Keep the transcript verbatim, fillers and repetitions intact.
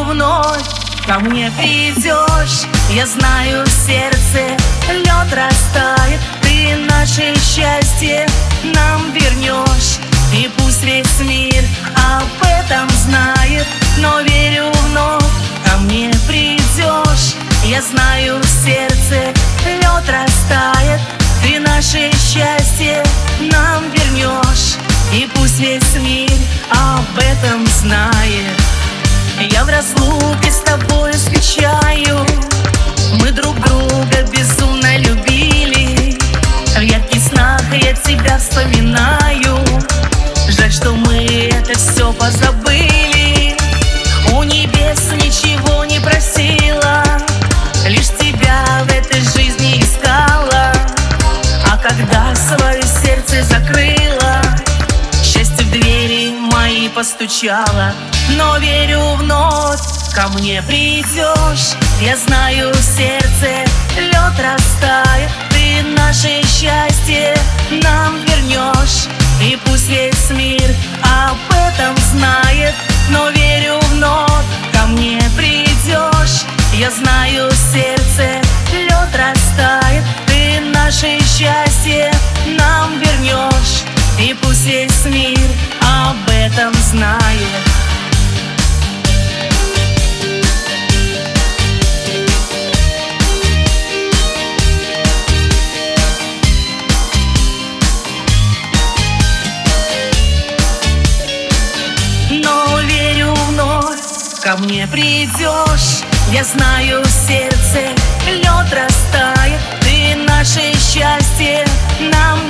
вновь ко мне придешь. Я знаю, в сердце лед растает, ты наше счастье нам вернешь. И пусть весь мир об этом знает, но верю, вновь ко мне придешь. Я знаю, в сердце лед растает, ты наше счастье нам вернешь. И пусть весь мир об этом знает. Я в разлуке с тобой скучаю, мы друг друга безумно любили. В ярких снах я тебя вспоминаю, жаль, что мы это все позабыли. У небес ничего не просила, лишь тебя в этой жизни искала. А когда свое сердце закрыла, счастье в двери мои постучало. Но верю, вновь ко мне придешь. Я знаю, в сердце лед растает, ты наше счастье нам вернешь. И пусть весь мир об этом знает, но верю, вновь ко мне придешь. Я знаю, в сердце лед растает, ты наше счастье нам вернешь. И пусть весь мир об этом знает. Ко мне придешь, я знаю, в сердце лед растает, ты наше счастье нам